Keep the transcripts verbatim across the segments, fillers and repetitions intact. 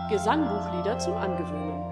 Gesangbuchlieder zum Angewöhnen.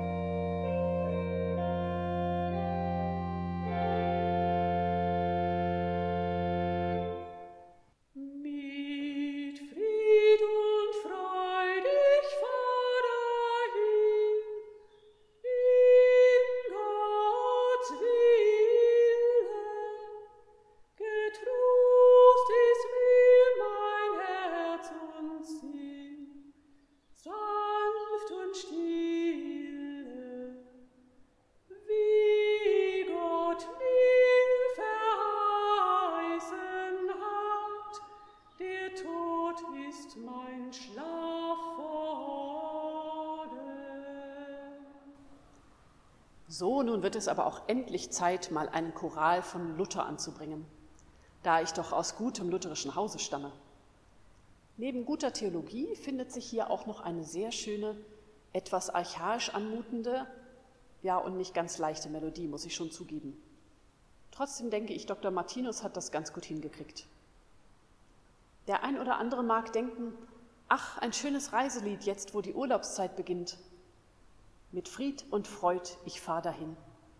So, nun wird es aber auch endlich Zeit, mal einen Choral von Luther anzubringen, da ich doch aus gutem lutherischen Hause stamme. Neben guter Theologie findet sich hier auch noch eine sehr schöne, etwas archaisch anmutende, ja und nicht ganz leichte Melodie, muss ich schon zugeben. Trotzdem denke ich, Doktor Martinus hat das ganz gut hingekriegt. Der ein oder andere mag denken, ach, ein schönes Reiselied jetzt, wo die Urlaubszeit beginnt. Mit Fried und Freud, ich fahr dahin.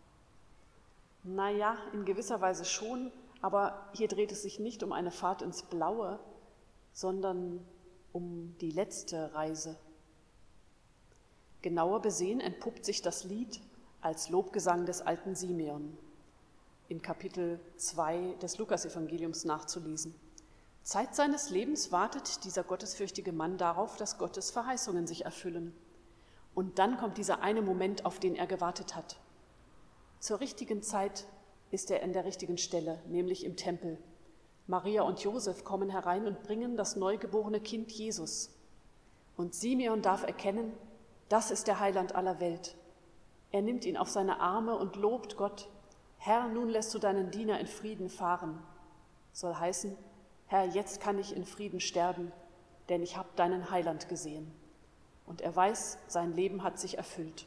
Naja, in gewisser Weise schon, aber hier dreht es sich nicht um eine Fahrt ins Blaue, sondern um die letzte Reise. Genauer besehen entpuppt sich das Lied als Lobgesang des alten Simeon, in Kapitel zwei des Lukasevangeliums nachzulesen. Zeit seines Lebens wartet dieser gottesfürchtige Mann darauf, dass Gottes Verheißungen sich erfüllen. Und dann kommt dieser eine Moment, auf den er gewartet hat. Zur richtigen Zeit ist er an der richtigen Stelle, nämlich im Tempel. Maria und Josef kommen herein und bringen das neugeborene Kind Jesus. Und Simeon darf erkennen, das ist der Heiland aller Welt. Er nimmt ihn auf seine Arme und lobt Gott. Herr, nun lässt du deinen Diener in Frieden fahren. Soll heißen, Herr, jetzt kann ich in Frieden sterben, denn ich habe deinen Heiland gesehen. Und er weiß, sein Leben hat sich erfüllt.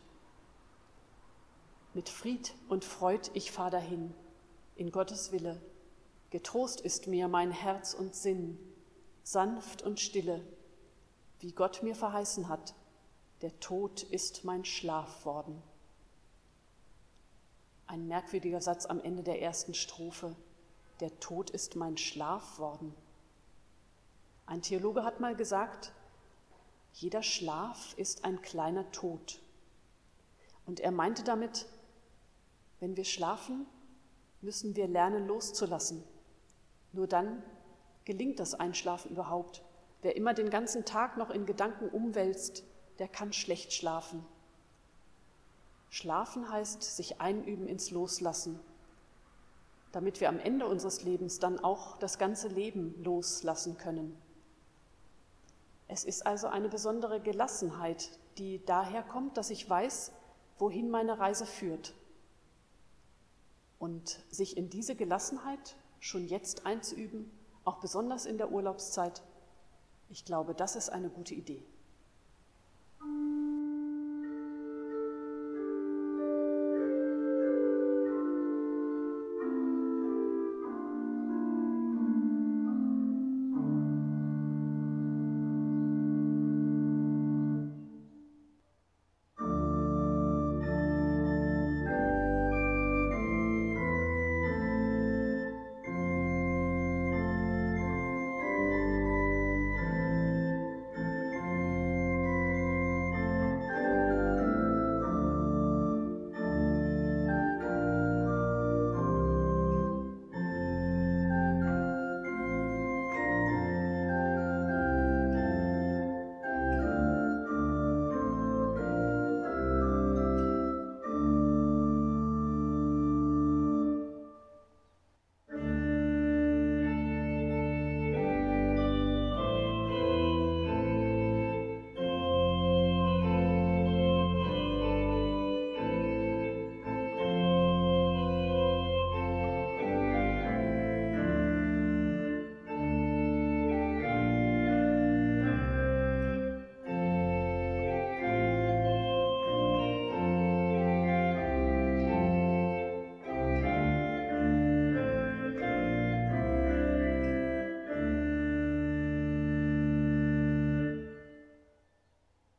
Mit Fried und Freud ich fahr dahin, in Gottes Wille. Getrost ist mir mein Herz und Sinn, sanft und stille, wie Gott mir verheißen hat, der Tod ist mein Schlaf worden. Ein merkwürdiger Satz am Ende der ersten Strophe, der Tod ist mein Schlaf worden. Ein Theologe hat mal gesagt, jeder Schlaf ist ein kleiner Tod. Und er meinte damit, wenn wir schlafen, müssen wir lernen loszulassen. Nur dann gelingt das Einschlafen überhaupt. Wer immer den ganzen Tag noch in Gedanken umwälzt, der kann schlecht schlafen. Schlafen heißt sich einüben ins Loslassen, damit wir am Ende unseres Lebens dann auch das ganze Leben loslassen können. Es ist also eine besondere Gelassenheit, die daher kommt, dass ich weiß, wohin meine Reise führt. Und sich in diese Gelassenheit schon jetzt einzuüben, auch besonders in der Urlaubszeit, ich glaube, das ist eine gute Idee.